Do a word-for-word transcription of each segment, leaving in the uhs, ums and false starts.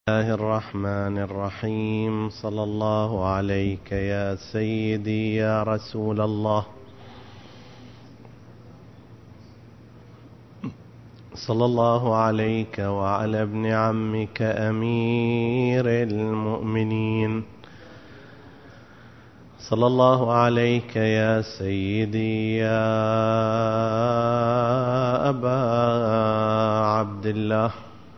الله الرحمن الرحيم. صلى الله عليك يا سيدي يا رسول الله، صلى الله عليك وعلى ابن عمك أمير المؤمنين، صلى الله عليك يا سيدي يا أبا عبد الله.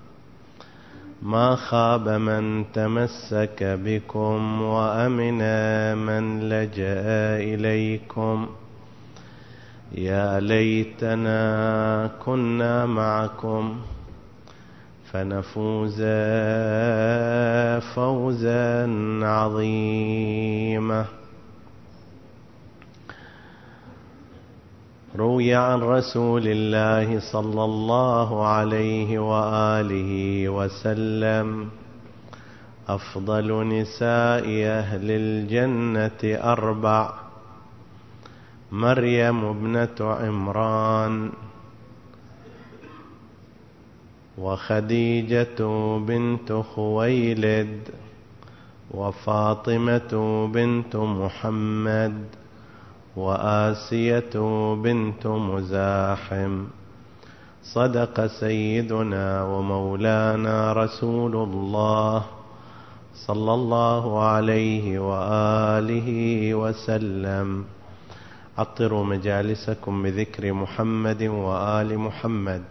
ما خاب من تمسك بكم وأمن من لجأ إليكم. يا ليتنا كنا معكم فنفوز فوزا عظيما. روي عن رسول الله صلى الله عليه وآله وسلم: أفضل نساء أهل الجنة أربع: مريم ابنة عمران، وخديجة بنت خويلد، وفاطمة بنت محمد، وآسية بنت مزاحم. صدق سيدنا ومولانا رسول الله صلى الله عليه وآله وسلم. عطروا مجالسكم بذكر محمد وآل محمد.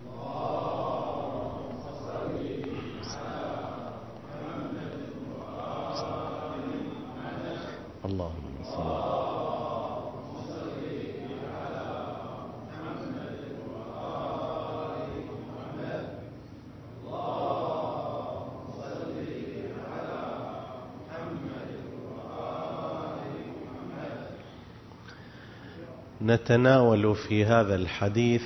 اللهم صل. نتناول في هذا الحديث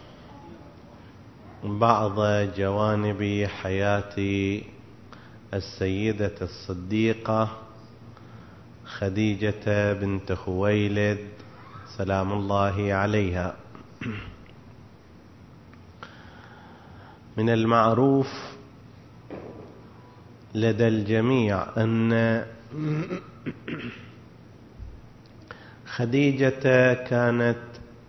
بعض جوانب حياة السيدة الصديقة خديجة بنت خويلد سلام الله عليها. من المعروف لدى الجميع أن خديجة كانت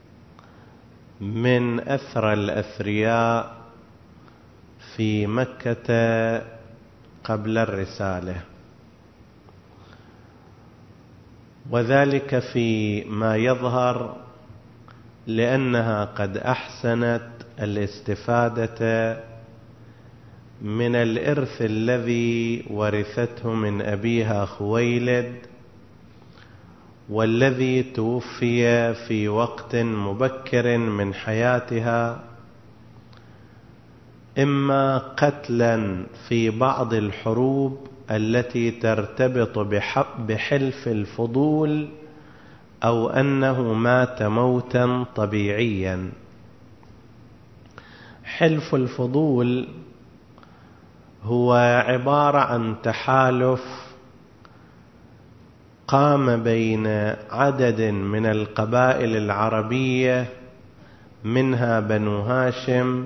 من أثرى الأثرياء في مكة قبل الرسالة، وذلك فيما يظهر لأنها قد أحسنت الاستفادة من الإرث الذي ورثته من أبيها خويلد، والذي توفي في وقت مبكر من حياتها، إما قتلا في بعض الحروب التي ترتبط بحلف الفضول، أو أنه مات موتا طبيعيا. حلف الفضول هو عبارة عن تحالف قام بين عدد من القبائل العربية منها بنو هاشم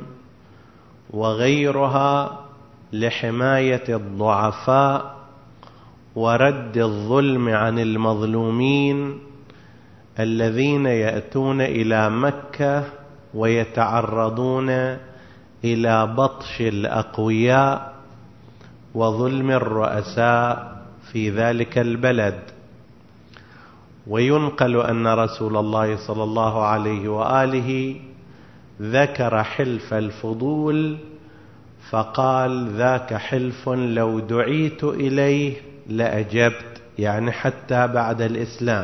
وغيرها لحماية الضعفاء ورد الظلم عن المظلومين الذين يأتون إلى مكة ويتعرضون إلى بطش الأقوياء وظلم الرؤساء في ذلك البلد. وينقل أن رسول الله صلى الله عليه وآله ذكر حلف الفضول فقال: ذاك حلف لو دعيت إليه لأجبت، يعني حتى بعد الإسلام،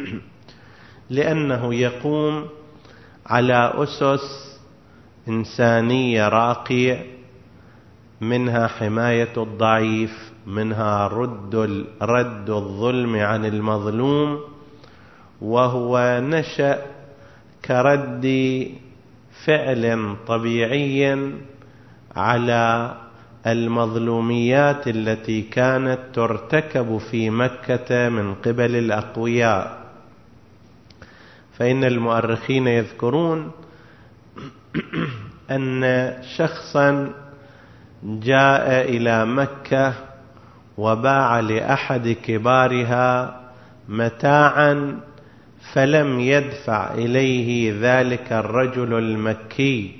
لأنه يقوم على أسس إنسانية راقية، منها حماية الضعيف، منها رد رد الظلم عن المظلوم، وهو نشأ كرد فعل طبيعي على المظلوميات التي كانت ترتكب في مكة من قبل الأقوياء. فإن المؤرخين يذكرون أن شخصا جاء إلى مكة وباع لأحد كبارها متاعا فلم يدفع إليه ذلك الرجل المكي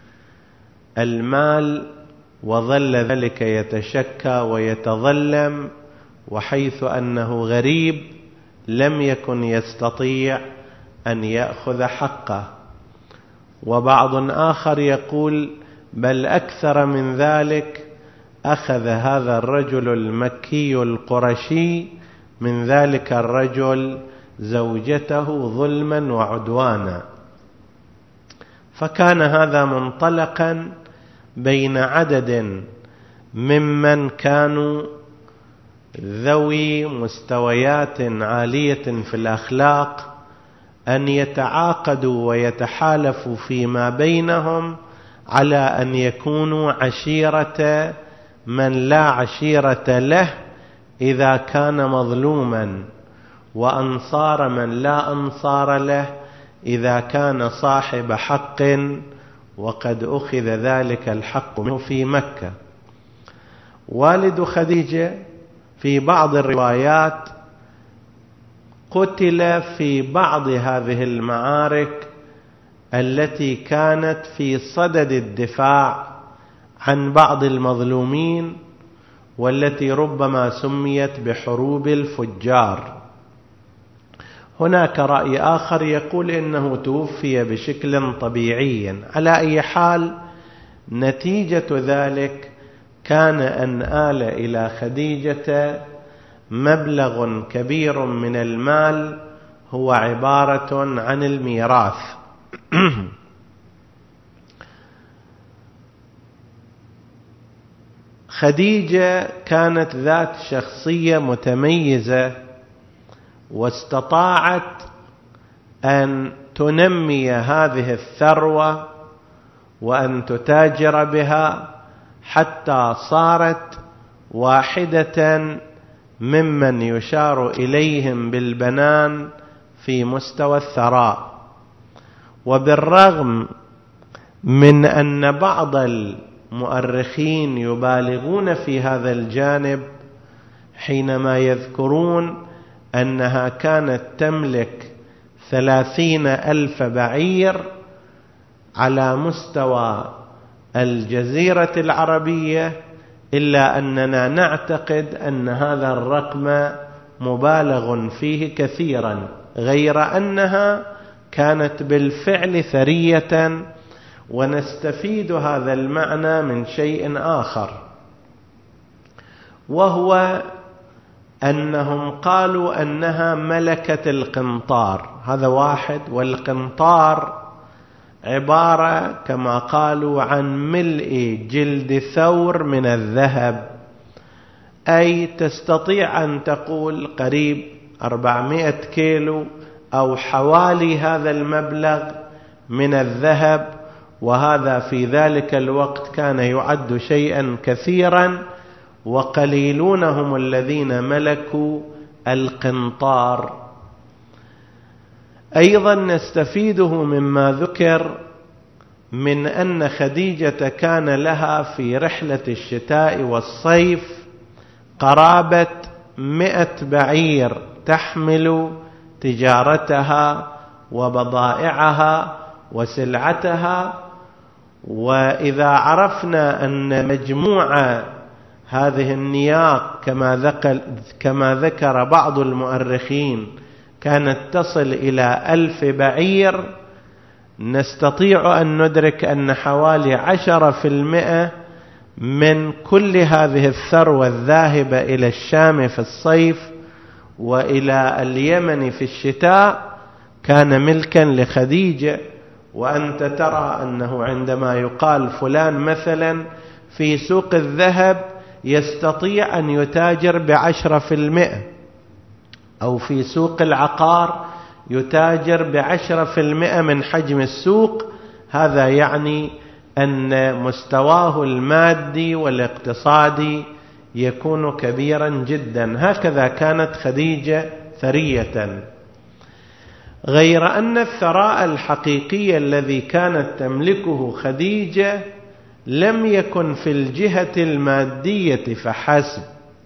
المال، وظل ذلك يتشكى ويتظلم، وحيث أنه غريب لم يكن يستطيع أن يأخذ حقه. وبعض آخر يقول بل أكثر من ذلك، أخذ هذا الرجل المكي القرشي من ذلك الرجل زوجته ظلما وعدوانا. فكان هذا منطلقا بين عدد ممن كانوا ذوي مستويات عالية في الأخلاق أن يتعاقدوا ويتحالفوا فيما بينهم على أن يكونوا عشيرة من لا عشيرة له إذا كان مظلوما، وأنصار من لا أنصار له إذا كان صاحب حق وقد أخذ ذلك الحق منه في مكة. والد خديجة في بعض الروايات قتل في بعض هذه المعارك التي كانت في صدد الدفاع عن بعض المظلومين، والتي ربما سميت بحروب الفجار. هناك رأي آخر يقول إنه توفي بشكل طبيعي. على أي حال، نتيجة ذلك كان أن آل إلى خديجة مبلغ كبير من المال هو عبارة عن الميراث. خديجة كانت ذات شخصية متميزة، واستطاعت أن تنمي هذه الثروة وأن تتاجر بها حتى صارت واحدة ممن يشار إليهم بالبنان في مستوى الثراء. وبالرغم من أن بعض المؤرخين يبالغون في هذا الجانب حينما يذكرون أنها كانت تملك ثلاثين ألف بعير على مستوى الجزيرة العربية، إلا أننا نعتقد أن هذا الرقم مبالغ فيه كثيرا، غير أنها كانت بالفعل ثرية. ونستفيد هذا المعنى من شيء آخر، وهو أنهم قالوا أنها ملكة القنطار. هذا واحد. والقنطار عبارة كما قالوا عن ملء جلد ثور من الذهب، أي تستطيع أن تقول قريب أربعمائة كيلو أو حوالي هذا المبلغ من الذهب. وهذا في ذلك الوقت كان يعد شيئا كثيرا، وقليلون هم الذين ملكوا القنطار. أيضا نستفيده مما ذكر من أن خديجة كان لها في رحلة الشتاء والصيف قرابة مئة بعير تحمل تجارتها وبضائعها وسلعتها. وإذا عرفنا أن مجموعة هذه النياق كما ذكر, كما ذكر بعض المؤرخين كانت تصل إلى ألف بعير، نستطيع أن ندرك أن حوالي عشرة في المئة من كل هذه الثروة الذاهبة إلى الشام في الصيف وإلى اليمن في الشتاء كان ملكا لخديجة. وأنت ترى أنه عندما يقال فلان مثلا في سوق الذهب يستطيع أن يتاجر بعشرة في المئة، أو في سوق العقار يتاجر بعشرة في المئة من حجم السوق، هذا يعني أن مستواه المادي والاقتصادي يكون كبيرا جدا. هكذا كانت خديجة ثرية. غير أن الثراء الحقيقي الذي كانت تملكه خديجة لم يكن في الجهة المادية فحسب،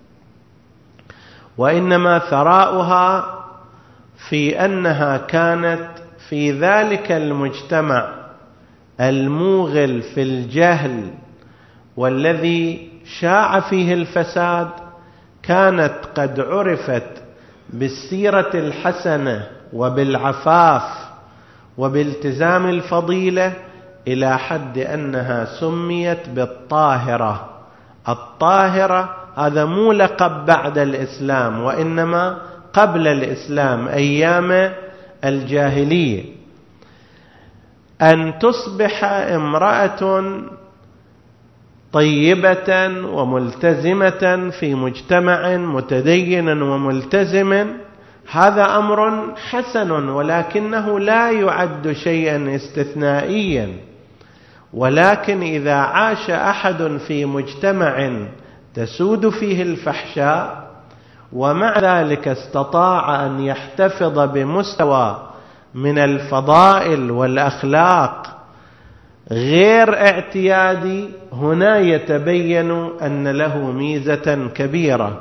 وإنما ثراؤها في أنها كانت في ذلك المجتمع الموغل في الجهل والذي شاع فيه الفساد، كانت قد عرفت بالسيرة الحسنة وبالعفاف وبالتزام الفضيلة إلى حد أنها سميت بالطاهرة. الطاهرة هذا مو لقب بعد الإسلام، وإنما قبل الإسلام أيام الجاهلية. أن تصبح امرأة طيبة وملتزمة في مجتمع متدين وملتزم، هذا أمر حسن، ولكنه لا يعد شيئا استثنائيا. ولكن إذا عاش أحد في مجتمع تسود فيه الفحشاء، ومع ذلك استطاع أن يحتفظ بمستوى من الفضائل والأخلاق غير اعتيادي، هنا يتبين أن له ميزة كبيرة.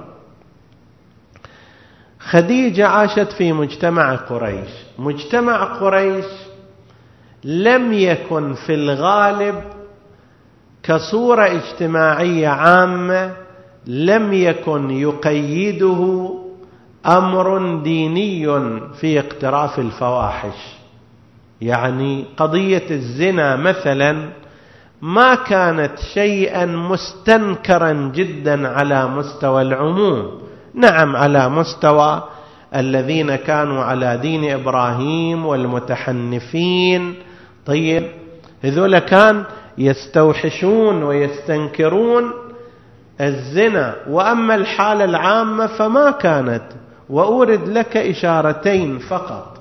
خديجة عاشت في مجتمع قريش. مجتمع قريش لم يكن في الغالب كصورة اجتماعية عامة، لم يكن يقيده أمر ديني في اقتراف الفواحش. يعني قضية الزنا مثلا ما كانت شيئا مستنكرا جدا على مستوى العموم، نعم على مستوى الذين كانوا على دين إبراهيم والمتحنفين، طيب هذول كان يستوحشون ويستنكرون الزنا، وأما الحالة العامة فما كانت. وأورد لك إشارتين فقط.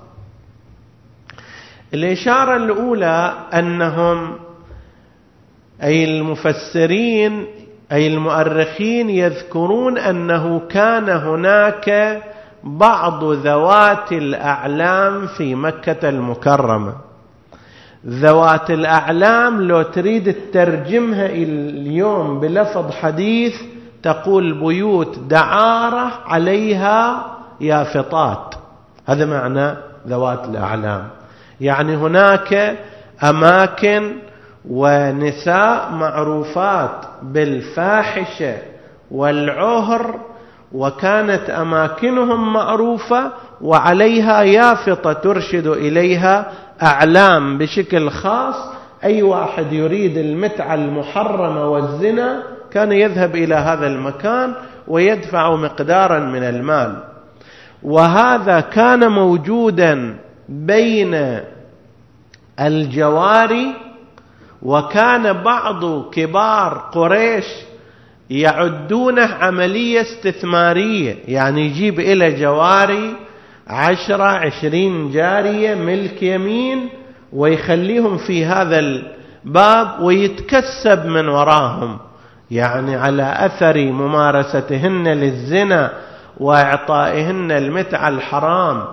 الإشارة الأولى أنهم أي المفسرين أي المؤرخين يذكرون أنه كان هناك بعض ذوات الأعلام في مكة المكرمة. ذوات الأعلام لو تريد الترجمها اليوم بلفظ حديث تقول بيوت دعارة عليها يافطات، هذا معنى ذوات الأعلام. يعني هناك أماكن ونساء معروفات بالفاحشة والعهر، وكانت أماكنهم معروفة وعليها يافطة ترشد إليها أعلام بشكل خاص. أي واحد يريد المتعة المحرمة والزنا كان يذهب إلى هذا المكان ويدفع مقدارا من المال. وهذا كان موجودا بين الجواري، وكان بعض كبار قريش يعدونه عملية استثمارية، يعني يجيب إلى جواري عشرة عشرين جارية ملك يمين ويخليهم في هذا الباب ويتكسب من وراهم، يعني على أثر ممارستهن للزنا وإعطائهن المتعة الحرام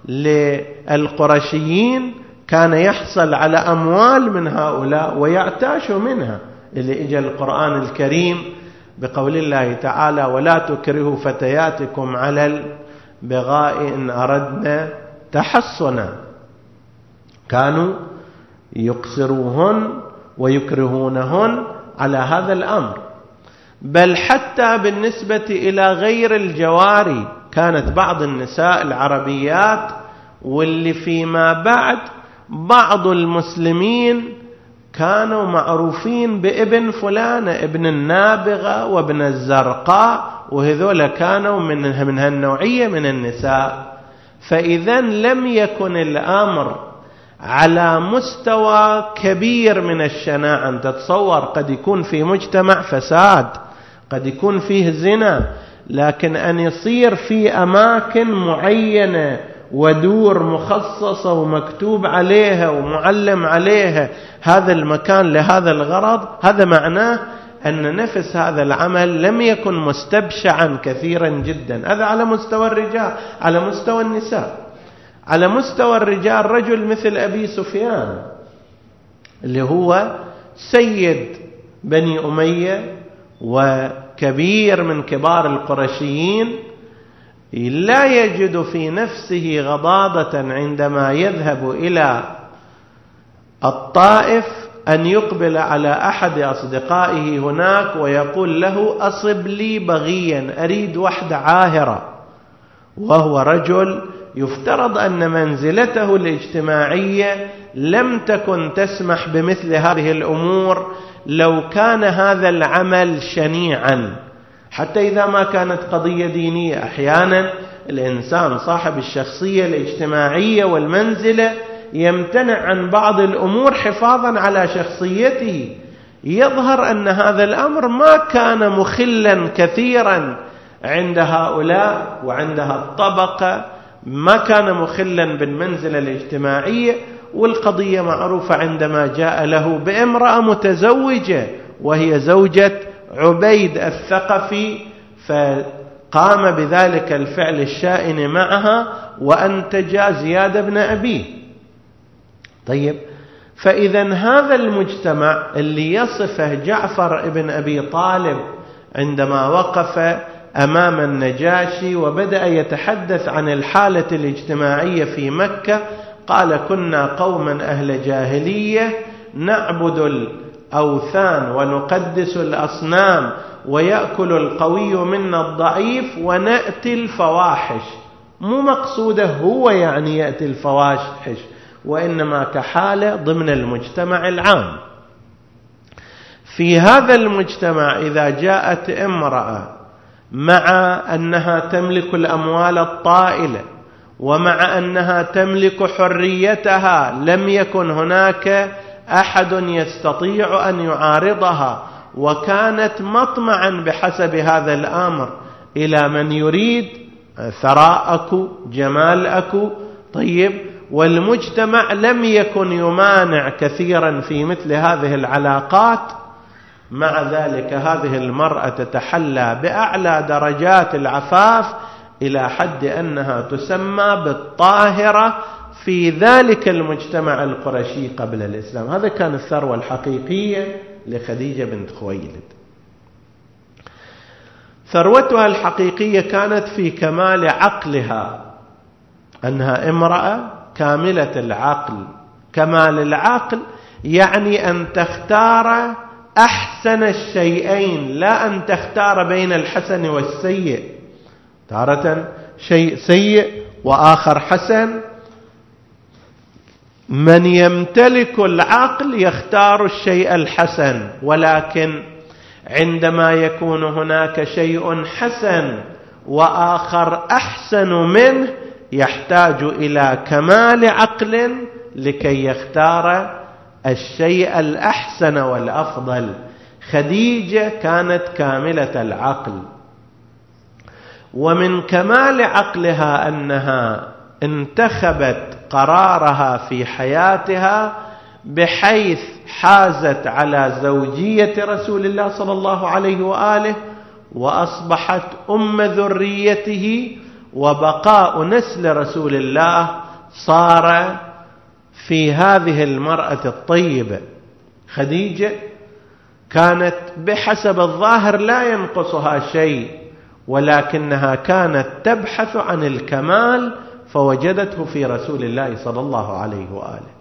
للقرشيين كان يحصل على أموال من هؤلاء ويعتاش منها. اللي إجا القرآن الكريم بقول الله تعالى: ولا تكرهوا فتياتكم على البغاء إن أردنا تحصنا. كانوا يقصروهن ويكرهونهن على هذا الأمر. بل حتى بالنسبة إلى غير الجواري كانت بعض النساء العربيات، واللي فيما بعد بعض المسلمين كانوا معروفين بابن فلان، ابن النابغة وابن الزرقاء، وهذول كانوا من من هالنوعية من النساء. فإذا لم يكن الأمر على مستوى كبير من الشناعة. أنت تتصور قد يكون في مجتمع فساد، قد يكون فيه زنا، لكن أن يصير في أماكن معينة ودور مخصصة ومكتوب عليها ومعلم عليها هذا المكان لهذا الغرض، هذا معناه أن نفس هذا العمل لم يكن مستبشعا كثيرا جدا. هذا على مستوى الرجال. على مستوى النساء، على مستوى الرجال، رجل مثل أبي سفيان اللي هو سيد بني أمية وكبير من كبار القرشيين لا يجد في نفسه غضاضة عندما يذهب إلى الطائف أن يقبل على أحد أصدقائه هناك ويقول له أصب لي بغيا، أريد وحدة عاهرة، وهو رجل يفترض أن منزلته الاجتماعية لم تكن تسمح بمثل هذه الأمور لو كان هذا العمل شنيعا. حتى إذا ما كانت قضية دينية، أحيانا الإنسان صاحب الشخصية الاجتماعية والمنزلة يمتنع عن بعض الأمور حفاظا على شخصيته. يظهر أن هذا الأمر ما كان مخلا كثيرا عند هؤلاء وعندها الطبقة، ما كان مخلا بالمنزلة الاجتماعية. والقضية معروفة عندما جاء له بامرأة متزوجة وهي زوجة عبيد الثقفي، فقام بذلك الفعل الشائن معها وأنتج زياد بن أبيه. طيب، فإذا هذا المجتمع اللي يصفه جعفر بن أبي طالب عندما وقف أمام النجاشي وبدأ يتحدث عن الحالة الاجتماعية في مكة، قال: كنا قوما أهل جاهلية نعبد الأوثان ونقدس الأصنام ويأكل القوي منا الضعيف ونأتي الفواحش. مو مقصوده هو يعني يأتي الفواحش، وإنما كحالة ضمن المجتمع العام. في هذا المجتمع إذا جاءت امرأة مع أنها تملك الأموال الطائلة ومع أنها تملك حريتها، لم يكن هناك أحد يستطيع أن يعارضها، وكانت مطمعا بحسب هذا الأمر إلى من يريد ثراءك جمالك. طيب، والمجتمع لم يكن يمانع كثيرا في مثل هذه العلاقات. مع ذلك هذه المرأة تتحلى بأعلى درجات العفاف إلى حد أنها تسمى بالطاهرة في ذلك المجتمع القرشي قبل الإسلام. هذا كان الثروة الحقيقية لخديجة بنت خويلد. ثروتها الحقيقية كانت في كمال عقلها، أنها امرأة كاملة العقل. كمال العقل يعني أن تختار أحسن الشيئين، لا أن تختار بين الحسن والسيء. تارة شيء سيء وآخر حسن. من يمتلك العقل يختار الشيء الحسن، ولكن عندما يكون هناك شيء حسن وآخر أحسن منه يحتاج إلى كمال عقل لكي يختار الشيء الأحسن والأفضل. خديجة كانت كاملة العقل، ومن كمال عقلها أنها انتخبت قرارها في حياتها بحيث حازت على زوجية رسول الله صلى الله عليه وآله، وأصبحت أم ذريته، وبقاء نسل رسول الله صار في هذه المرأة الطيبة. خديجة كانت بحسب الظاهر لا ينقصها شيء، ولكنها كانت تبحث عن الكمال فوجدته في رسول الله صلى الله عليه وآله.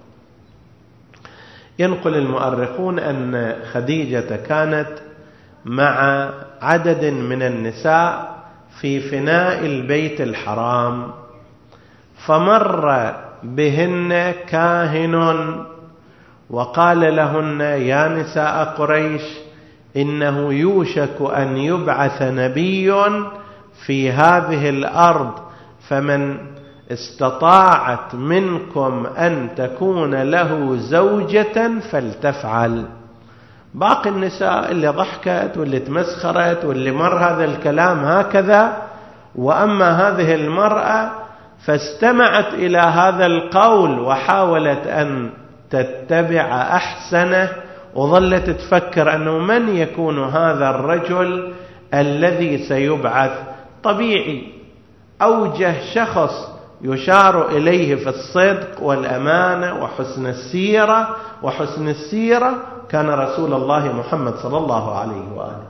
ينقل المؤرخون أن خديجة كانت مع عدد من النساء في فناء البيت الحرام، فمر بهن كاهن وقال لهن: يا نساء قريش، إنه يوشك أن يبعث نبي في هذه الأرض، فمن استطاعت منكم أن تكون له زوجة فلتفعل. باقي النساء اللي ضحكت واللي تمسخرت واللي مر هذا الكلام هكذا، وأما هذه المرأة فاستمعت إلى هذا القول وحاولت أن تتبع أحسنه، وظلت تفكر أنه من يكون هذا الرجل الذي سيبعث. طبيعي أوجه شخص يشار إليه في الصدق والأمانة وحسن السيرة وحسن السيرة كان رسول الله محمد صلى الله عليه وآله.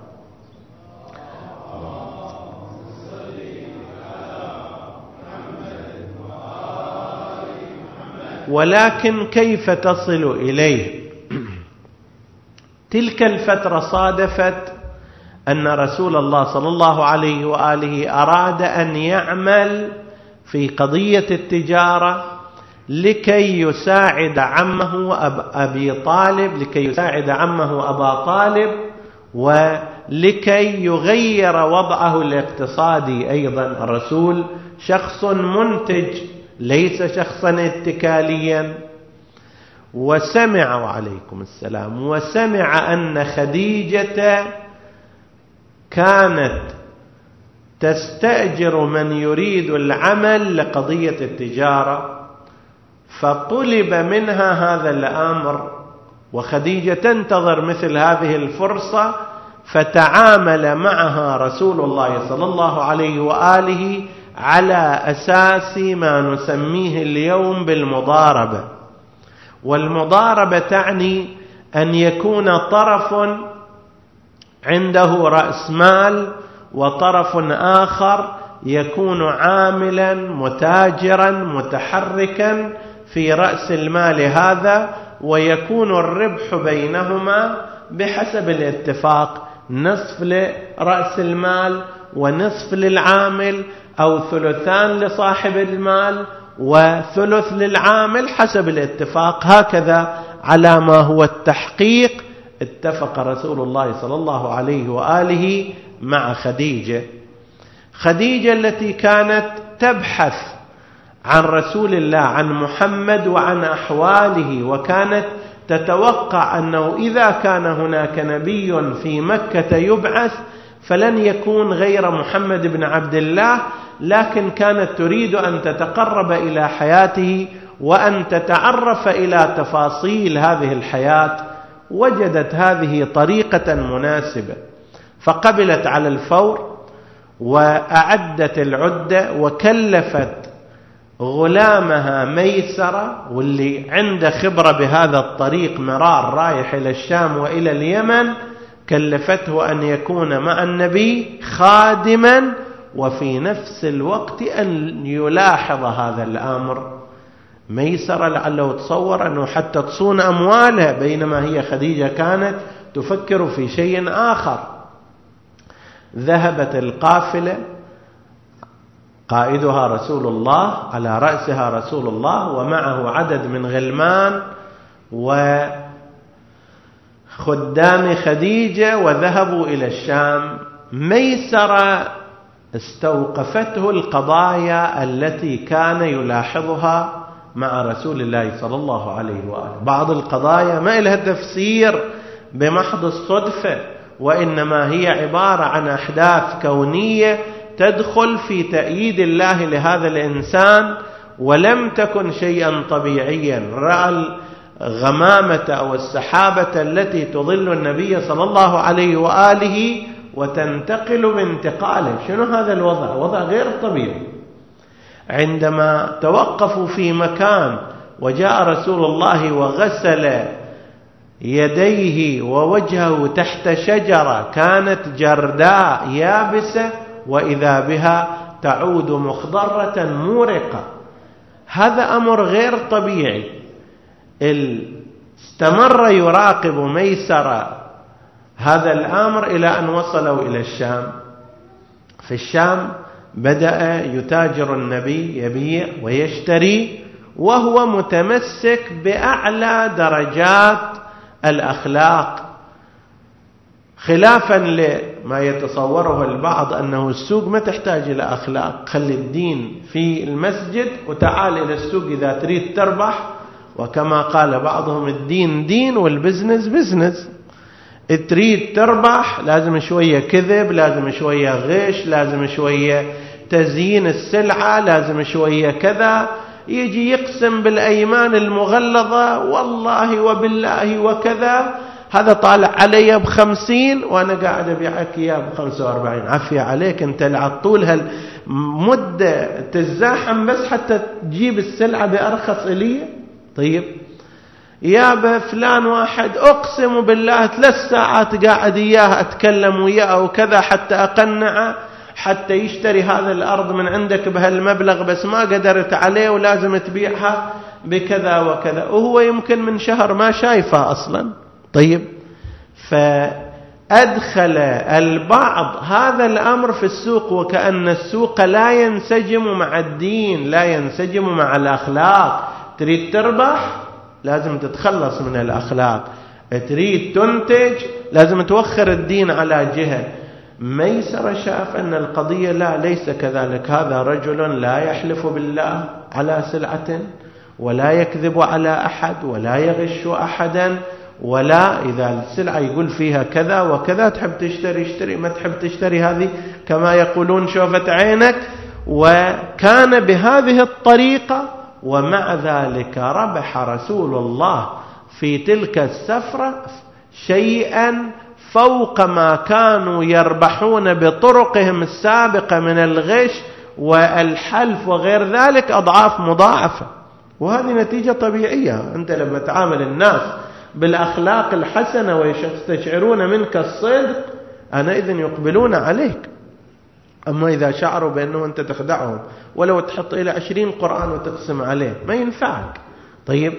ولكن كيف تصل إليه؟ تلك الفترة صادفت أن رسول الله صلى الله عليه وآله أراد أن يعمل في قضية التجارة لكي يساعد عمه أبي طالب لكي يساعد عمه أبا طالب ولكي يغير وضعه الاقتصادي. أيضا الرسول شخص منتج ليس شخصا اتكاليا. وسمع وعليكم السلام وسمع أن خديجة كانت تستأجر من يريد العمل لقضية التجارة، فطلب منها هذا الأمر، وخديجة تنتظر مثل هذه الفرصة، فتعامل معها رسول الله صلى الله عليه وآله على أساس ما نسميه اليوم بالمضاربة. والمضاربة تعني أن يكون طرف عنده رأس مال وطرف آخر يكون عاملا متاجرا متحركا في رأس المال هذا، ويكون الربح بينهما بحسب الاتفاق، نصف لرأس المال ونصف للعامل، أو ثلثان لصاحب المال وثلث للعامل حسب الاتفاق. هكذا على ما هو التحقيق اتفق رسول الله صلى الله عليه وآله مع خديجة. خديجة التي كانت تبحث عن رسول الله، عن محمد وعن أحواله، وكانت تتوقع أنه إذا كان هناك نبي في مكة يبعث فلن يكون غير محمد بن عبد الله، لكن كانت تريد أن تتقرب إلى حياته وأن تتعرف إلى تفاصيل هذه الحياة. وجدت هذه طريقة مناسبة فقبلت على الفور وأعدت العدة، وكلفت غلامها ميسرة، واللي عنده خبرة بهذا الطريق مرار رايح إلى الشام وإلى اليمن، كلفته أن يكون مع النبي خادما، وفي نفس الوقت أن يلاحظ هذا الأمر. ميسرة لعله تصور أنه حتى تصون أموالها، بينما هي خديجة كانت تفكر في شيء آخر. ذهبت القافلة، قائدها رسول الله، على رأسها رسول الله ومعه عدد من غلمان وخدام خديجة، وذهبوا إلى الشام. ميسرة استوقفته القضايا التي كان يلاحظها مع رسول الله صلى الله عليه وآله. بعض القضايا ما لها تفسير بمحض الصدفة، وإنما هي عبارة عن أحداث كونية تدخل في تأييد الله لهذا الإنسان، ولم تكن شيئا طبيعيا. رأى الغمامة أو السحابة التي تظل النبي صلى الله عليه وآله وتنتقل بانتقاله. شنو هذا الوضع؟ وضع غير طبيعي. عندما توقفوا في مكان وجاء رسول الله وغسل يديه ووجهه تحت شجرة كانت جرداء يابسة، وإذا بها تعود مخضرة مورقة. هذا أمر غير طبيعي. استمر يراقب ميسرة هذا الأمر إلى أن وصلوا إلى الشام. في الشام بدأ يتاجر النبي، يبيع ويشتري، وهو متمسك بأعلى درجات الأخلاق، خلافا لما يتصوره البعض أنه السوق ما تحتاج إلى أخلاق. خلي الدين في المسجد وتعال إلى السوق إذا تريد تربح. وكما قال بعضهم الدين دين والبزنس بزنس. تريد تربح لازم شوية كذب، لازم شوية غش، لازم شوية تزيين السلعة، لازم شوية كذا. يجي يقسم بالأيمان المغلظة والله وبالله وكذا، هذا طالع علي بخمسين وأنا قاعد أبيعك إياه بخمسة وأربعين. عافية عليك، أنت العطول هالمدة تزاحم بس حتى تجيب السلعة بأرخص إليه. طيب يا فلان واحد أقسم بالله ثلاث ساعات قاعد إياه أتكلم وياه وكذا حتى أقنعه حتى يشتري هذا الأرض من عندك بهالمبلغ، بس ما قدرت عليه ولازم تبيعها بكذا وكذا، وهو يمكن من شهر ما شايفها أصلا. طيب، فأدخل البعض هذا الأمر في السوق، وكأن السوق لا ينسجم مع الدين، لا ينسجم مع الأخلاق. تريد تربح لازم تتخلص من الأخلاق، تريد تنتج لازم توخر الدين على جهة. ميسرة شاف أن القضية لا، ليس كذلك. هذا رجل لا يحلف بالله على سلعة، ولا يكذب على أحد، ولا يغش أحدا، ولا إذا السلعة يقول فيها كذا وكذا تحب تشتري اشتري، ما تحب تشتري هذه كما يقولون شوفت عينك. وكان بهذه الطريقة، ومع ذلك ربح رسول الله في تلك السفرة شيئا فوق ما كانوا يربحون بطرقهم السابقة من الغش والحلف وغير ذلك أضعاف مضاعفة. وهذه نتيجة طبيعية. أنت لما تعامل الناس بالأخلاق الحسنة ويستشعرون منك الصدق أنا إذن يقبلون عليك. أما إذا شعروا بأنه أنت تخدعهم ولو تحط إلى عشرين قرآن وتقسم عليه ما ينفعك. طيب،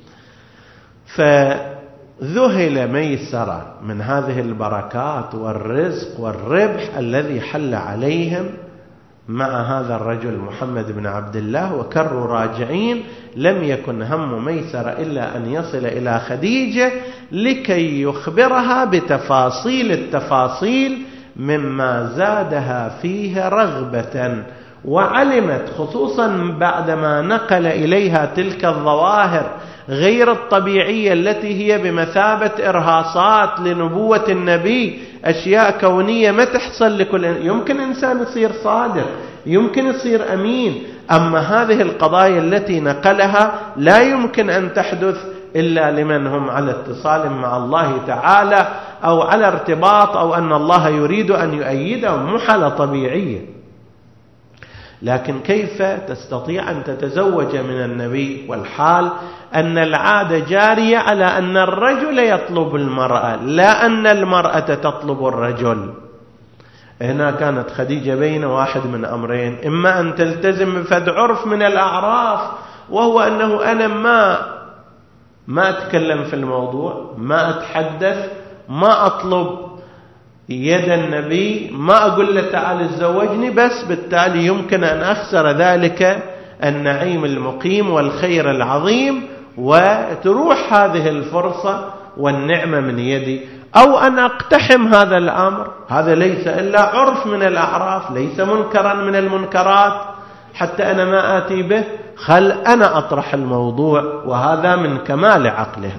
فذهل ميسرة من هذه البركات والرزق والربح الذي حل عليهم مع هذا الرجل محمد بن عبد الله، وكروا راجعين. لم يكن هم ميسرة إلا أن يصل إلى خديجة لكي يخبرها بتفاصيل التفاصيل مما زادها فيه رغبة. وعلمت خصوصا بعدما نقل إليها تلك الظواهر غير الطبيعية التي هي بمثابة إرهاصات لنبوة النبي، أشياء كونية ما تحصل لكل. يمكن إنسان يصير صادق، يمكن يصير أمين، أما هذه القضايا التي نقلها لا يمكن أن تحدث إلا لمن هم على اتصال مع الله تعالى أو على ارتباط، أو أن الله يريد أن يؤيدهم، محالة طبيعية. لكن كيف تستطيع أن تتزوج من النبي والحال أن العادة جارية على أن الرجل يطلب المرأة لا أن المرأة تطلب الرجل؟ هنا كانت خديجة بين واحد من أمرين: إما أن تلتزم بفد عرف من الأعراف، وهو أنه أنا ما ما أتكلم في الموضوع، ما أتحدث، ما أطلب يد النبي، ما أقول له تعال تزوجني، بس بالتالي يمكن أن أخسر ذلك النعيم المقيم والخير العظيم وتروح هذه الفرصة والنعمة من يدي، أو أن أقتحم هذا الأمر. هذا ليس إلا عرف من الأعراف، ليس منكرا من المنكرات حتى أنا ما آتي به، خل أنا أطرح الموضوع، وهذا من كمال عقلها.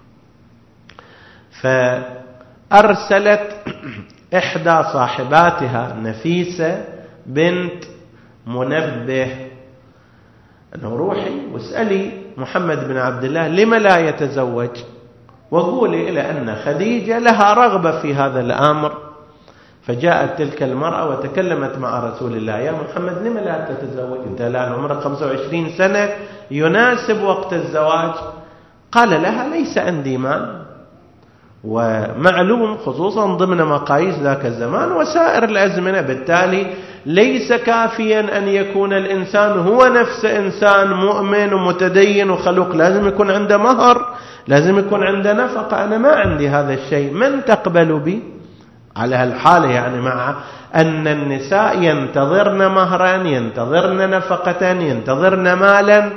فأرسلت إحدى صاحباتها نفيسة بنت منبه أنه روحي واسألي محمد بن عبد الله لما لا يتزوج، وقولي إلى أن خديجة لها رغبة في هذا الأمر. فجاءت تلك المرأة وتكلمت مع رسول الله: يا محمد لما لا تتزوج؟ أنت الآن عمرك خمسة وعشرين سنة، يناسب وقت الزواج. قال لها: ليس عندي مال، ومعلوم خصوصا ضمن مقاييس ذاك الزمان وسائر الأزمنة، بالتالي ليس كافيا أن يكون الإنسان هو نفس إنسان مؤمن ومتدين وخلوق، لازم يكون عنده مهر، لازم يكون عنده نفقة. أنا ما عندي هذا الشيء، من تقبل بي؟ على هالحالة يعني مع أن النساء ينتظرن مهرا، ينتظرن نفقة، ينتظرن مالا.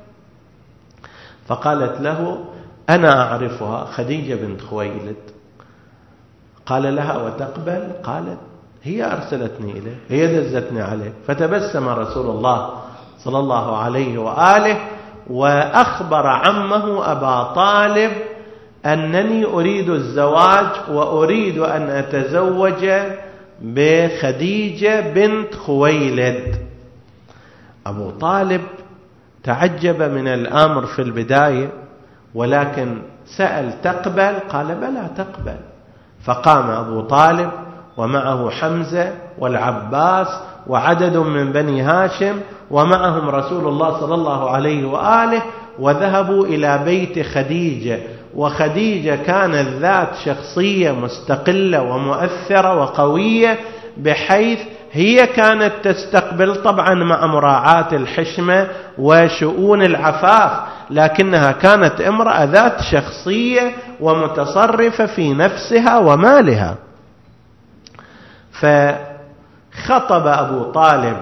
فقالت له: أنا أعرفها، خديجة بنت خويلد. قال لها: وتقبل؟ قالت: هي أرسلتني إليه، هي دزتني عليه. فتبسم رسول الله صلى الله عليه وآله وأخبر عمه أبا طالب أنني أريد الزواج وأريد أن أتزوج بخديجة بنت خويلد. أبو طالب تعجب من الأمر في البداية، ولكن سأل: تقبل؟ قال: بلى تقبل. فقام أبو طالب ومعه حمزة والعباس وعدد من بني هاشم، ومعهم رسول الله صلى الله عليه وآله، وذهبوا إلى بيت خديجة، وخديجة كانت ذات شخصية مستقلة ومؤثرة وقوية، بحيث هي كانت تستقبل طبعا مع مراعاة الحشمة وشؤون العفاف، لكنها كانت امرأة ذات شخصية ومتصرفة في نفسها ومالها. فخطب أبو طالب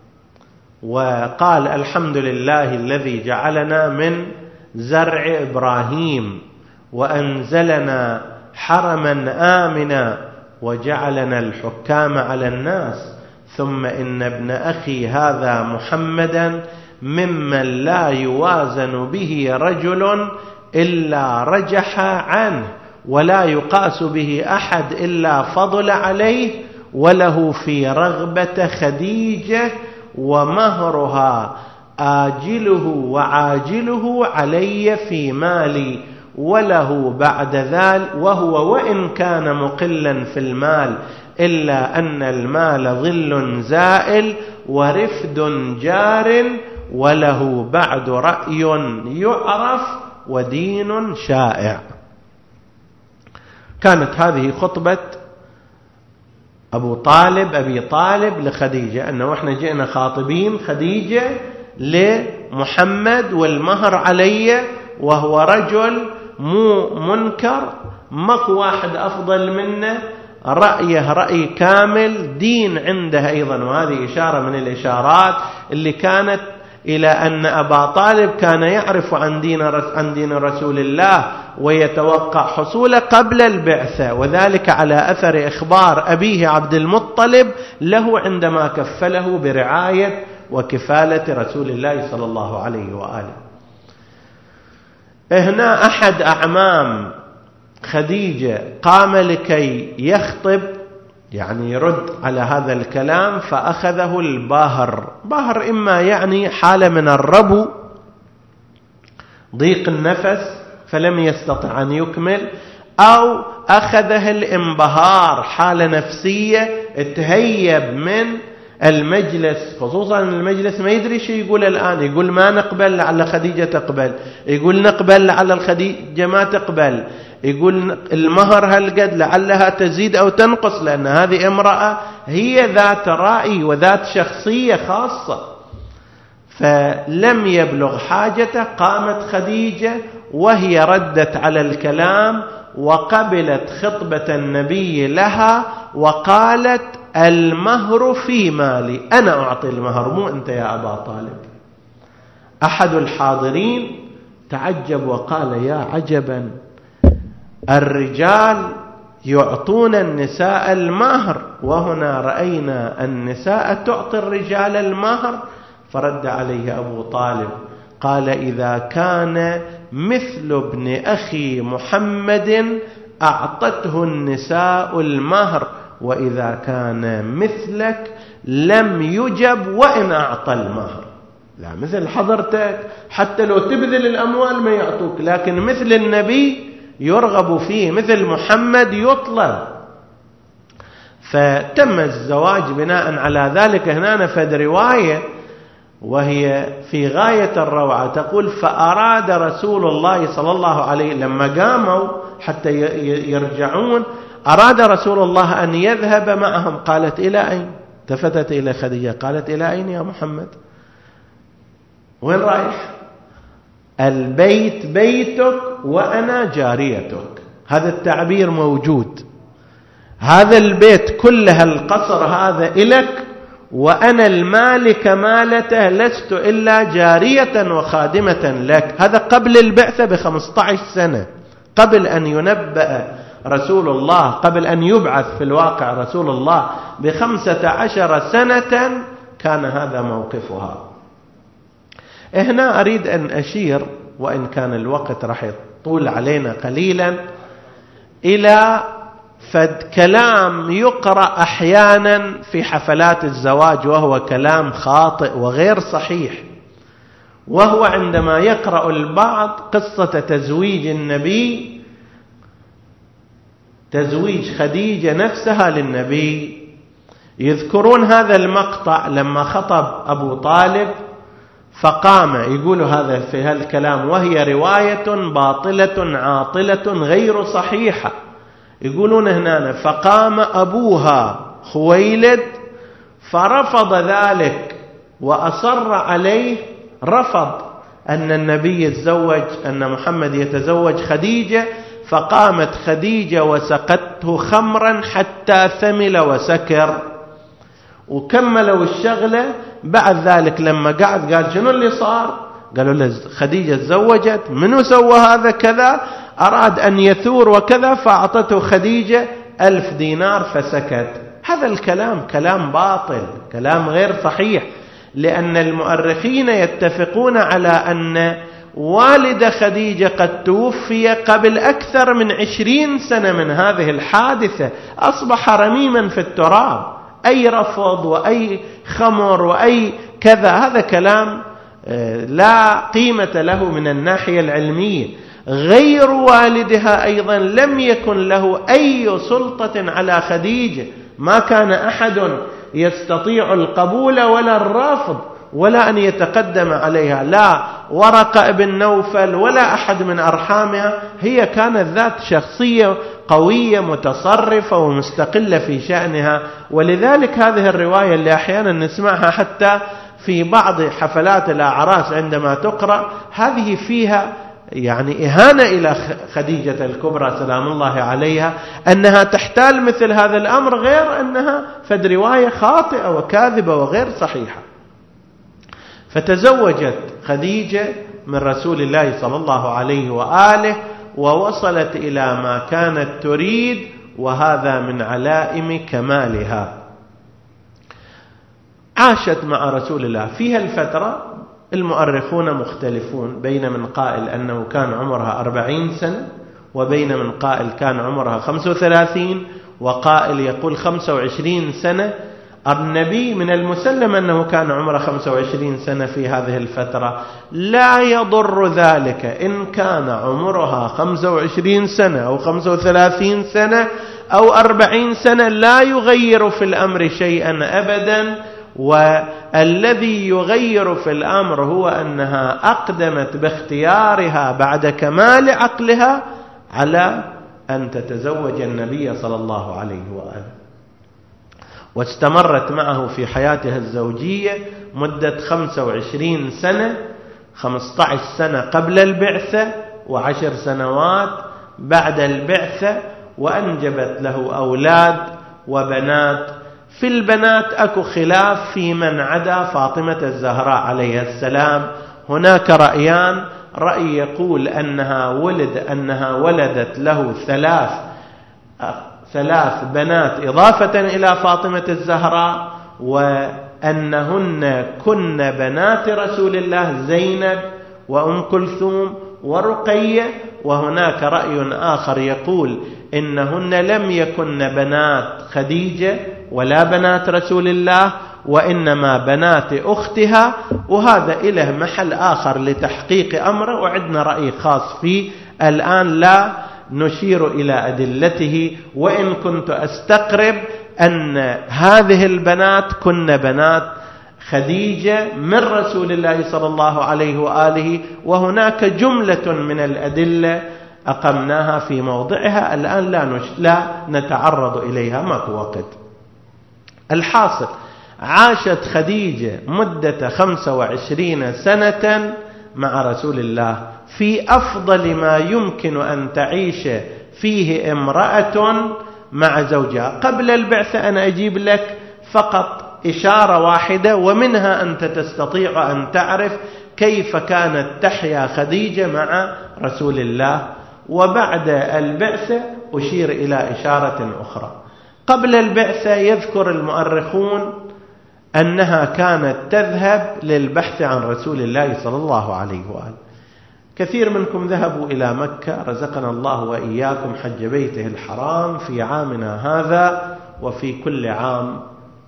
وقال: الحمد لله الذي جعلنا من زرع إبراهيم وأنزلنا حرما آمنا وجعلنا الحكام على الناس، ثم إن ابن أخي هذا محمدا ممن لا يوازن به رجل إلا رجح عنه، ولا يقاس به أحد إلا فضل عليه، وله في رغبة خديجة ومهرها آجله وعاجله علي في مالي، وله بعد ذلك، وهو وإن كان مقلا في المال إلا أن المال ظل زائل ورفد جار، وله بعد رأي يعرف ودين شائع. كانت هذه خطبة أبو طالب أبي طالب لخديجة، أنه إحنا جئنا خاطبين خديجة لمحمد والمهر علي، وهو رجل مو منكر، ماكو واحد أفضل منه، رأيه رأي كامل، دين عنده أيضا. وهذه إشارة من الإشارات اللي كانت إلى أن أبا طالب كان يعرف عن دين عن دين رسول الله ويتوقع حصوله قبل البعثة، وذلك على أثر إخبار أبيه عبد المطلب له عندما كفله برعاية وكفالة رسول الله صلى الله عليه وآله. هنا أحد أعمام خديجة قام لكي يخطب، يعني يرد على هذا الكلام، فأخذه الباهر. باهر إما يعني حالة من الربو، ضيق النفس فلم يستطع أن يكمل، أو أخذه الانبهار، حالة نفسية تهيب من المجلس، خصوصا المجلس ما يدري شيء يقول الآن، يقول ما نقبل لعل خديجة تقبل، يقول نقبل لعل الخديجة ما تقبل، يقول المهر هالقد لعلها تزيد أو تنقص، لأن هذه امرأة هي ذات رأي وذات شخصية خاصة. فلم يبلغ حاجته، قامت خديجة وهي ردت على الكلام وقبلت خطبة النبي لها وقالت: المهر في مالي، أنا أعطي المهر مو أنت يا أبا طالب. أحد الحاضرين تعجب وقال: يا عجبا، الرجال يعطون النساء المهر، وهنا رأينا النساء تعطي الرجال المهر. فرد عليه أبو طالب قال: إذا كان مثل ابن أخي محمد أعطته النساء المهر، وإذا كان مثلك لم يجب وإن أعطى المهر. لا، مثل حضرتك حتى لو تبذل الأموال ما يعطوك، لكن مثل النبي يرغب فيه، مثل محمد يطلب. فتم الزواج بناء على ذلك. هنا نفد رواية وهي في غاية الروعة، تقول: فأراد رسول الله صلى الله عليه وسلم لما قاموا حتى يرجعون، أراد رسول الله أن يذهب معهم. قالت: إلى أين؟ التفتت إلى خديجة قالت: إلى أين يا محمد؟ وين رايح؟ البيت بيتك وأنا جاريتك. هذا التعبير موجود. هذا البيت كله، القصر هذا إلك، وأنا المالك مالته، لست إلا جارية وخادمة لك. هذا قبل البعثة بخمسة عشر سنة، قبل أن ينبأ رسول الله، قبل أن يبعث في الواقع رسول الله بخمسة عشر سنة كان هذا موقفها. هنا أريد أن أشير، وإن كان الوقت راح يطول علينا قليلا، إلى فد كلام يقرأ أحيانا في حفلات الزواج وهو كلام خاطئ وغير صحيح، وهو عندما يقرأ البعض قصة تزويج النبي، تزويج خديجة نفسها للنبي، يذكرون هذا المقطع لما خطب أبو طالب فقام، يقول هذا في هالكلام وهي رواية باطلة عاطلة غير صحيحة، يقولون هنا فقام أبوها خويلد فرفض ذلك وأصر عليه، رفض أن النبي يتزوج، أن محمد يتزوج خديجة، فقامت خديجة وسقته خمرا حتى ثمل وسكر، وكملوا الشغلة. بعد ذلك لما قعد قال شنو اللي صار؟ قالوا له خديجة تزوجت، منو سوى هذا كذا، أراد أن يثور وكذا، فأعطته خديجة ألف دينار فسكت. هذا الكلام كلام باطل، كلام غير صحيح، لأن المؤرخين يتفقون على أن والد خديجة قد توفي قبل أكثر من عشرين سنة من هذه الحادثة، أصبح رميما في التراب. أي رفض وأي خمر وأي كذا، هذا كلام لا قيمة له من الناحية العلمية. غير والدها أيضا لم يكن له أي سلطة على خديجة، ما كان أحد يستطيع القبول ولا الرفض ولا أن يتقدم عليها، لا ورقة ابن نوفل ولا أحد من أرحامها. هي كانت ذات شخصية قوية متصرفة ومستقلة في شأنها. ولذلك هذه الرواية اللي أحيانا نسمعها حتى في بعض حفلات الأعراس عندما تقرأ، هذه فيها يعني إهانة إلى خديجة الكبرى سلام الله عليها، أنها تحتال مثل هذا الأمر، غير أنها فد رواية خاطئة وكاذبة وغير صحيحة. فتزوجت خديجة من رسول الله صلى الله عليه وآله، ووصلت إلى ما كانت تريد، وهذا من علائم كمالها. عاشت مع رسول الله في هالفترة. المؤرخون مختلفون، بين من قائل أنه كان عمرها أربعين سنة، وبين من قائل كان عمرها خمسة وثلاثين، وقائل يقول خمسة وعشرين سنة. النبي من المسلم أنه كان عمره خمسة وعشرين سنة في هذه الفترة. لا يضر ذلك إن كان عمرها خمسة وعشرين سنة أو خمسة وثلاثين سنة أو أربعين سنة، لا يغير في الأمر شيئا أبدا. والذي يغير في الأمر هو أنها أقدمت باختيارها بعد كمال عقلها على أن تتزوج النبي صلى الله عليه وآله، واستمرت معه في حياتها الزوجية مدة خمسة وعشرين سنة، خمسة عشر سنة قبل البعثة وعشر سنوات بعد البعثة، وأنجبت له أولاد وبنات. في البنات أكو خلاف في من عدا فاطمة الزهراء عليه السلام. هناك رأيان، رأي يقول أنها ولد أنها ولدت له ثلاث ثلاث بنات إضافة إلى فاطمة الزهراء، وأنهن كن بنات رسول الله زينب وأم كلثوم ورقية. وهناك رأي آخر يقول إنهن لم يكن بنات خديجة ولا بنات رسول الله، وإنما بنات أختها، وهذا إله محل آخر لتحقيق أمره، وعندنا رأي خاص فيه الآن لا نشير إلى أدلته، وإن كنت أستقرب أن هذه البنات كن بنات خديجة من رسول الله صلى الله عليه وآله. وهناك جملة من الأدلة أقمناها في موضعها، الآن لا, نش... لا نتعرض إليها، ماكو وقت. الحاصل، عاشت خديجة مدة خمسة وعشرين سنة مع رسول الله في أفضل ما يمكن أن تعيش فيه امرأة مع زوجها. قبل البعثة أنا أجيب لك فقط إشارة واحدة، ومنها أنت تستطيع أن تعرف كيف كانت تحيا خديجة مع رسول الله. وبعد البعثة أشير إلى إشارة أخرى. قبل البعثة يذكر المؤرخون أنها كانت تذهب للبحث عن رسول الله صلى الله عليه وآله. كثير منكم ذهبوا إلى مكة، رزقنا الله وإياكم حج بيته الحرام في عامنا هذا وفي كل عام.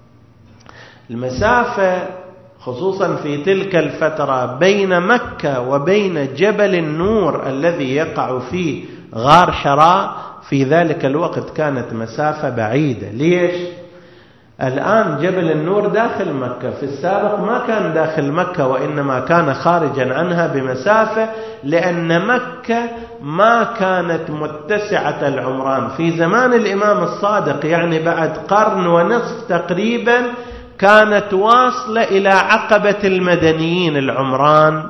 المسافة خصوصا في تلك الفترة بين مكة وبين جبل النور الذي يقع فيه غار حراء في ذلك الوقت كانت مسافة بعيدة. ليش؟ الآن جبل النور داخل مكة، في السابق ما كان داخل مكة وإنما كان خارجا عنها بمسافة، لأن مكة ما كانت متسعة العمران في زمان الإمام الصادق، يعني بعد قرن ونصف تقريبا كانت واصلة إلى عقبة المدنيين العمران،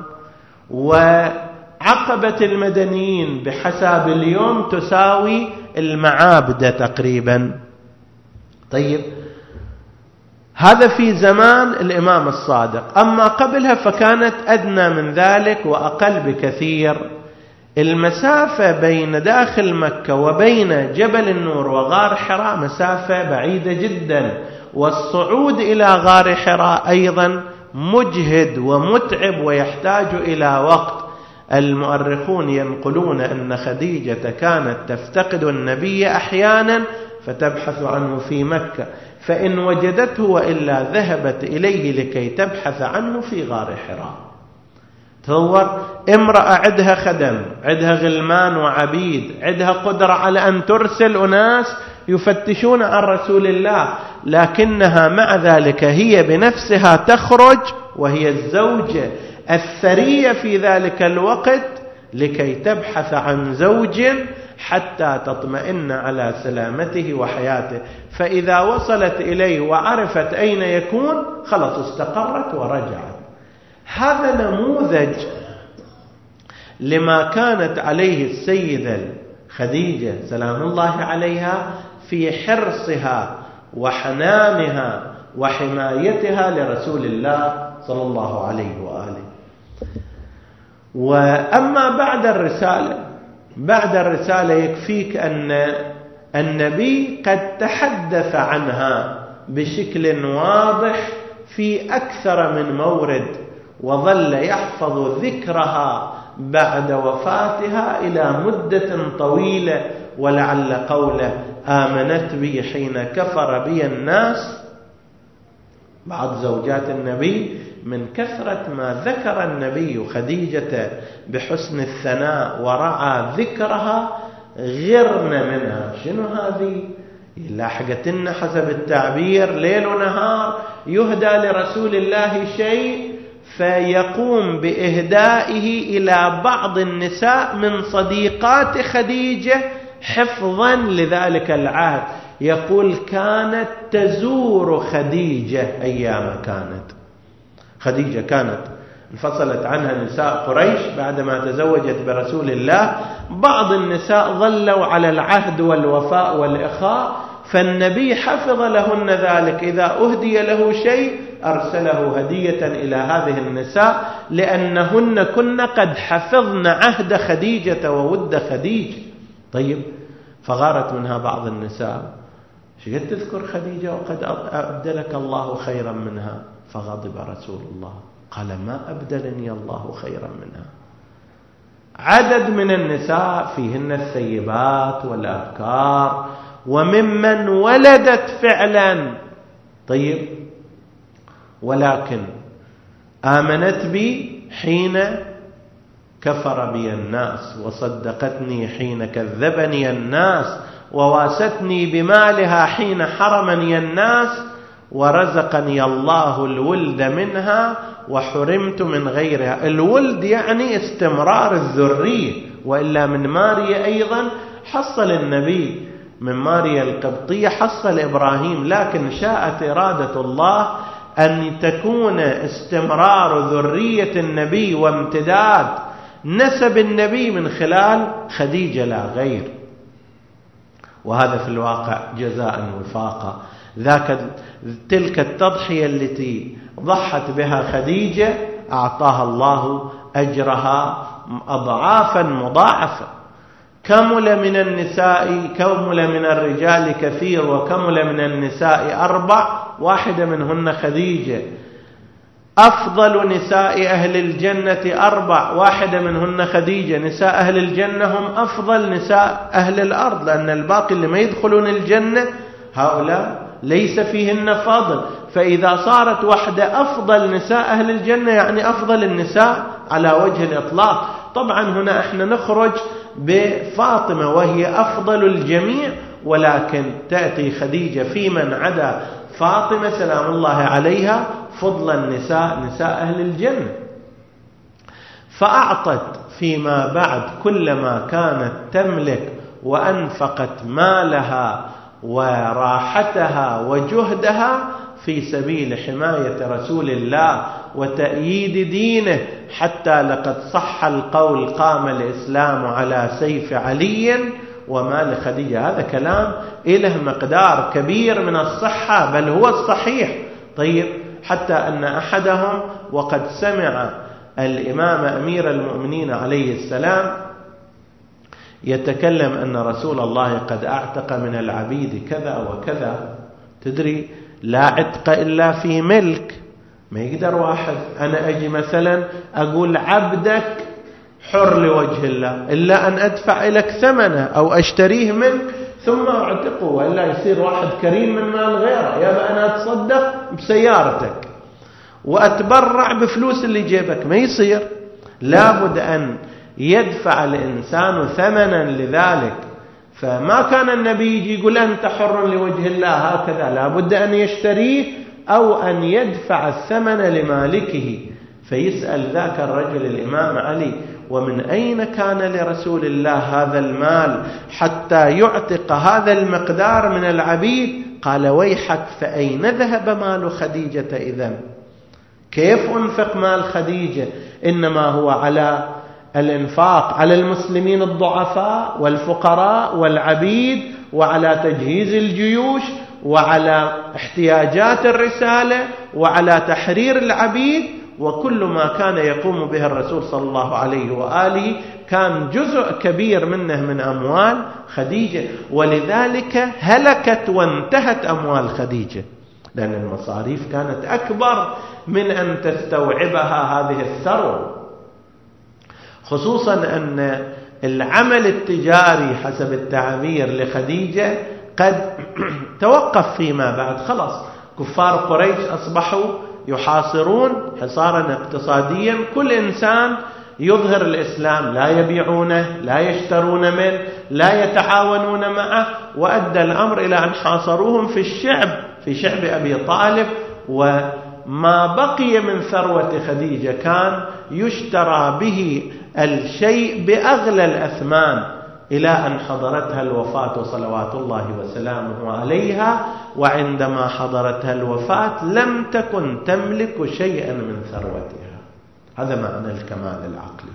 وعقبة المدنيين بحساب اليوم تساوي المعابد تقريبا. طيب هذا في زمان الإمام الصادق، أما قبلها فكانت أدنى من ذلك وأقل بكثير. المسافة بين داخل مكة وبين جبل النور وغار حراء مسافة بعيدة جدا، والصعود إلى غار حراء أيضا مجهد ومتعب ويحتاج إلى وقت. المؤرخون ينقلون أن خديجة كانت تفتقد النبي أحيانا فتبحث عنه في مكة، فإن وجدته وإلا ذهبت إليه لكي تبحث عنه في غار حراء. تصور امرأة عندها خدم، عندها غلمان وعبيد، عندها قدرة على أن ترسل أناس يفتشون عن رسول الله، لكنها مع ذلك هي بنفسها تخرج وهي الزوجة الثرية في ذلك الوقت لكي تبحث عن زوج حتى تطمئن على سلامته وحياته. فإذا وصلت إليه وعرفت أين يكون خلاص استقرت ورجعت. هذا نموذج لما كانت عليه السيدة خديجة سلام الله عليها في حرصها وحنانها وحمايتها لرسول الله صلى الله عليه وآله. وأما بعد الرسالة، بعد الرسالة يكفيك أن النبي قد تحدث عنها بشكل واضح في أكثر من مورد، وظل يحفظ ذكرها بعد وفاتها إلى مدة طويلة. ولعل قوله آمنت بي حين كفر بي الناس، بعض زوجات النبي من كثرة ما ذكر النبي خديجة بحسن الثناء ورعى ذكرها غرن منها. شنو هذه؟ لاحقتنا حسب التعبير ليل ونهار يهدى لرسول الله شيء فيقوم بإهدائه إلى بعض النساء من صديقات خديجة حفظا لذلك العهد. يقول كانت تزور خديجة أيام كانت خديجة كانت انفصلت عنها نساء قريش بعدما تزوجت برسول الله. بعض النساء ظلوا على العهد والوفاء والإخاء، فالنبي حفظ لهن ذلك. إذا أهدي له شيء أرسله هدية إلى هذه النساء، لأنهن كن قد حفظن عهد خديجة وود خديجة. طيب فغارت منها بعض النساء، شقد تذكر خديجة وقد أبدلك الله خيرا منها؟ فغضب رسول الله قال ما أبدلني الله خيرا منها. عدد من النساء فيهن الثيبات والأبكار وممن ولدت فعلا. طيب ولكن آمنت بي حين كفر بي الناس، وصدقتني حين كذبني الناس، وواستني بمالها حين حرمني الناس، ورزقني الله الولد منها وحرمت من غيرها. الولد يعني استمرار الذرية، وإلا من ماريا أيضا حصل النبي، من ماريا القبطية حصل إبراهيم، لكن شاءت إرادة الله أن تكون استمرار ذرية النبي وامتداد نسب النبي من خلال خديجة لا غير. وهذا في الواقع جزاء وفاقا. ذاك تلك التضحية التي ضحت بها خديجة أعطاها الله أجرها أضعافا مضاعفة. كمل من النساء كمل من الرجال كثير، وكمل من النساء أربع، واحدة منهن خديجة. أفضل نساء أهل الجنة أربع، واحدة منهن خديجة. نساء أهل الجنة هم أفضل نساء أهل الأرض، لأن الباقي اللي ما يدخلون الجنة هؤلاء ليس فيهن فضل. فإذا صارت واحدة أفضل نساء أهل الجنة يعني أفضل النساء على وجه الإطلاق. طبعا هنا احنا نخرج بفاطمة وهي أفضل الجميع، ولكن تأتي خديجة في من عدا فاطمة سلام الله عليها فضل النساء نساء أهل الجنة، فأعطت فيما بعد كل ما كانت تملك وأنفقت مالها وراحتها وجهدها في سبيل حماية رسول الله وتأييد دينه، حتى لقد صح القول قام الإسلام على سيف علي وما لخديجة. هذا كلام إله مقدار كبير من الصحة، بل هو الصحيح. طيب، حتى أن أحدهم وقد سمع الإمام أمير المؤمنين عليه السلام يتكلم أن رسول الله قد أعتق من العبيد كذا وكذا. تدري لا عتق إلا في ملك. ما يقدر واحد أنا أجي مثلا أقول عبدك حر لوجه الله إلا أن أدفع لك ثمنه أو أشتريه منك ثم أعتقه، وإلا يصير واحد كريم من مال غيره. يا أنا أتصدق بسيارتك وأتبرع بفلوس اللي جيبك، ما يصير. لابد أن يدفع الإنسان ثمنا لذلك. فما كان النبي يجي يقول أنت حر لوجه الله هكذا، لابد أن يشتريه أو أن يدفع الثمن لمالكه. فيسأل ذاك الرجل الإمام علي: ومن أين كان لرسول الله هذا المال حتى يعتق هذا المقدار من العبيد؟ قال: ويحك، فأين ذهب مال خديجة إذن؟ كيف أنفق مال خديجة؟ إنما هو على الإنفاق على المسلمين الضعفاء والفقراء والعبيد، وعلى تجهيز الجيوش، وعلى احتياجات الرسالة، وعلى تحرير العبيد. وكل ما كان يقوم به الرسول صلى الله عليه وآله كان جزء كبير منه من أموال خديجة. ولذلك هلكت وانتهت أموال خديجة، لأن المصاريف كانت أكبر من أن تستوعبها هذه الثروة. خصوصا أن العمل التجاري حسب التعبير لخديجة قد توقف فيما بعد. خلاص كفار قريش أصبحوا يحاصرون حصارا اقتصاديا، كل إنسان يظهر الإسلام، لا يبيعونه، لا يشترون منه، لا يتعاونون معه، وأدى الأمر إلى أن حاصروهم في الشعب في شعب أبي طالب. وما بقي من ثروة خديجة كان يشترى به الشيء بأغلى الأثمان، إلى أن حضرتها الوفاة صلوات الله وسلامه عليها. وعندما حضرتها الوفاة لم تكن تملك شيئا من ثروتها. هذا معنى الكمال العقلي،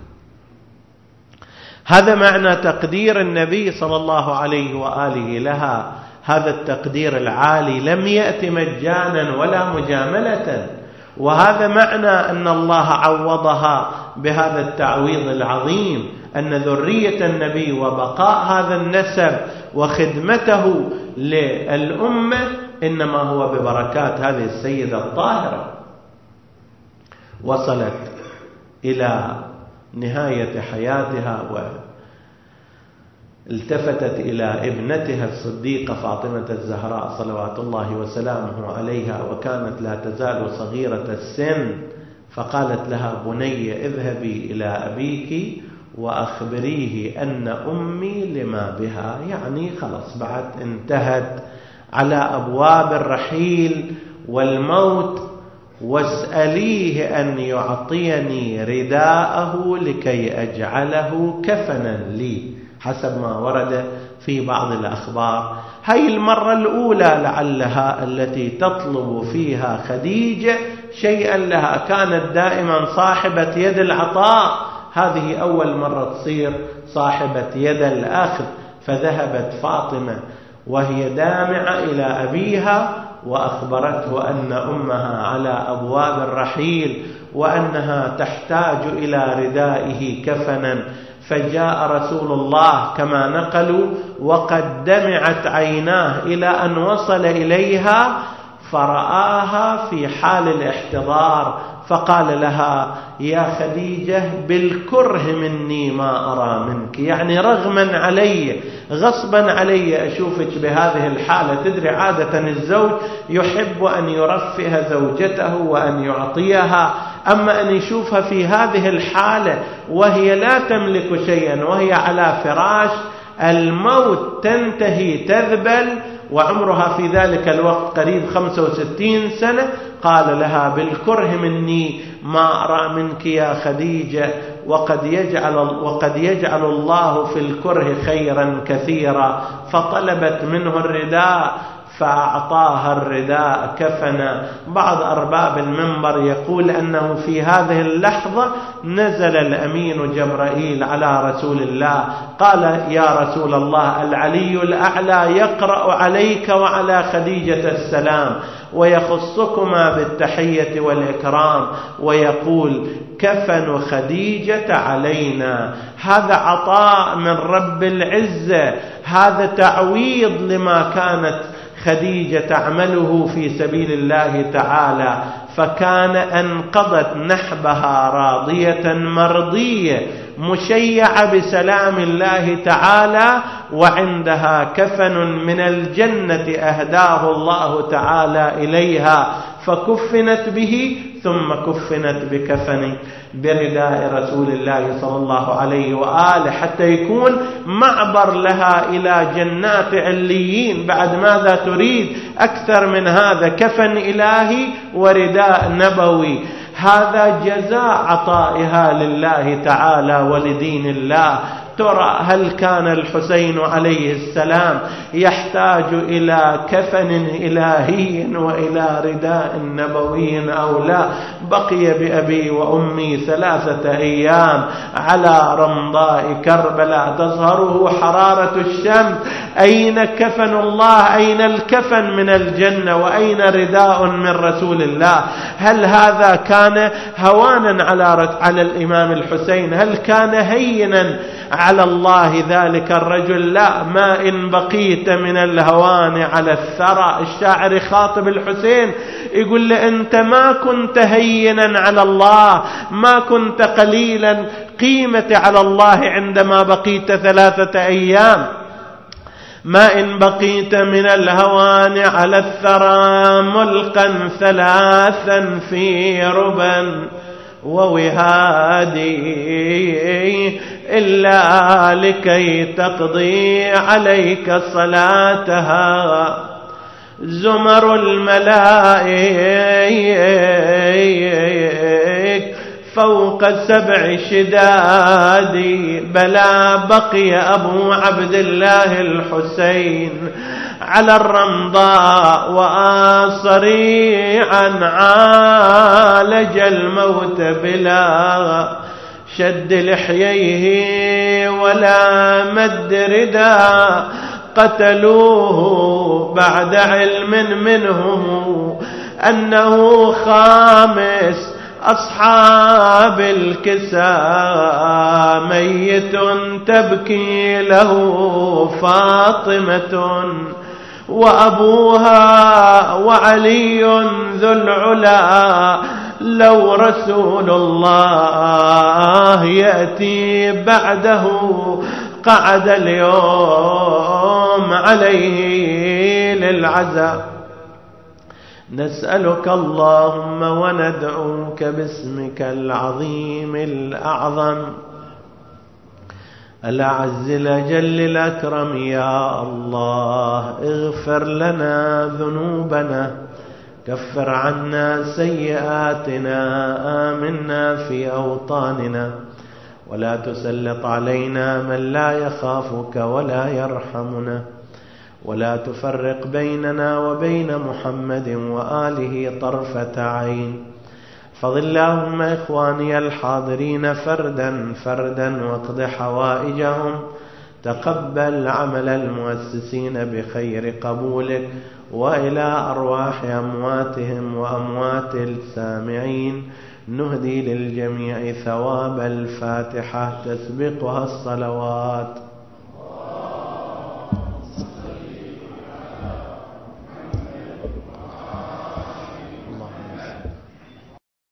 هذا معنى تقدير النبي صلى الله عليه وآله لها. هذا التقدير العالي لم يأتي مجانا ولا مجاملة، وهذا معنى أن الله عوضها بهذا التعويض العظيم، أن ذرية النبي وبقاء هذا النسب وخدمته للأمة إنما هو ببركات هذه السيدة الطاهرة. وصلت إلى نهاية حياتها والتفتت إلى ابنتها الصديقة فاطمة الزهراء صلوات الله وسلامه عليها، وكانت لا تزال صغيرة السن، فقالت لها: بني اذهبي إلى أبيك وأخبريه أن أمي لما بها. يعني خلص بعد انتهت على أبواب الرحيل والموت، واسأليه أن يعطيني رداءه لكي أجعله كفنا لي، حسب ما ورد في بعض الأخبار. هاي المرة الأولى لعلها التي تطلب فيها خديجة شيئا لها، كانت دائما صاحبة يد العطاء، هذه أول مرة تصير صاحبة يد الأخذ. فذهبت فاطمة وهي دامعة إلى أبيها وأخبرته أن أمها على أبواب الرحيل وأنها تحتاج إلى ردائه كفنا. فجاء رسول الله كما نقلوا وقد دمعت عيناه إلى أن وصل إليها، فرآها في حال الاحتضار، فقال لها: يا خديجة بالكره مني ما أرى منك، يعني رغما علي غصبا علي أشوفك بهذه الحالة. تدري عادة الزوج يحب أن يرفه زوجته وأن يعطيها، أما أن يشوفها في هذه الحالة وهي لا تملك شيئا، وهي على فراش الموت تنتهي تذبل وعمرها في ذلك الوقت قريب خمسة وستين سنة. قال لها بالكره مني ما أرى منك يا خديجة، وقد يجعل, وقد يجعل الله في الكره خيرا كثيرا. فطلبت منه الرداء فأعطاها الرداء كفنا. بعض أرباب المنبر يقول أنه في هذه اللحظة نزل الأمين جبرائيل على رسول الله قال: يا رسول الله، العلي الأعلى يقرأ عليك وعلى خديجة السلام ويخصكما بالتحية والإكرام، ويقول: كفن خديجة علينا. هذا عطاء من رب العزة، هذا تعويض لما كانت خديجة تعمله في سبيل الله تعالى. فكان أنقضت نحبها راضية مرضية مشيعة بسلام الله تعالى، وعندها كفن من الجنة أهداه الله تعالى إليها، فكفنت به ثم كفنت بكفن برداء رسول الله صلى الله عليه وآله، حتى يكون معبر لها إلى جنات عليين. بعد ماذا تريد أكثر من هذا؟ كفن إلهي ورداء نبوي. هذا جزاء عطائها لله تعالى ولدين الله. ترى هل كان الحسين عليه السلام يحتاج إلى كفن إلهي وإلى رداء نبوي أو لا؟ بقي بأبي وأمي ثلاثة أيام على رمضاء كربلاء تظهره حرارة الشمس. أين كفن الله؟ أين الكفن من الجنة؟ وأين رداء من رسول الله؟ هل هذا كان هوانا على على الإمام الحسين؟ هل كان هينا على الله ذلك الرجل؟ لا. ما إن بقيت من الهوان على الثرى. الشاعر خاطب الحسين يقول له: أنت ما كنت هينا على الله، ما كنت قليلا قيمة على الله عندما بقيت ثلاثة أيام. ما إن بقيت من الهوان على الثرى ملقا ثلاثا في ربا ووهادي، إلا لكي تقضي عليك صلاتها زمر الملائك فوق سبع شداد. بلى بقي أبو عبد الله الحسين على الرمضاء وصريعا عالج الموت بلا شد لحييه ولا مد رداء. قتلوه بعد علم منهم أنه خامس أصحاب الكساء، ميت تبكي له فاطمة وأبوها وعلي ذو العلا. لو رسول الله يأتي بعده قعد اليوم عليه للعزاء. نسألك اللهم وندعوك باسمك العظيم الأعظم الأعز الأجل الأكرم، يا الله اغفر لنا ذنوبنا، كفر عنا سيئاتنا، آمنا في أوطاننا، ولا تسلط علينا من لا يخافك ولا يرحمنا، ولا تفرق بيننا وبين محمد وآله طرفة عين. فضل اللهم إخواني الحاضرين فردا فردا واقض حوائجهم. تقبل عمل المؤسسين بخير قبولك، وإلى أرواح أمواتهم وأموات السامعين نهدي للجميع ثواب الفاتحة تسبقها الصلوات.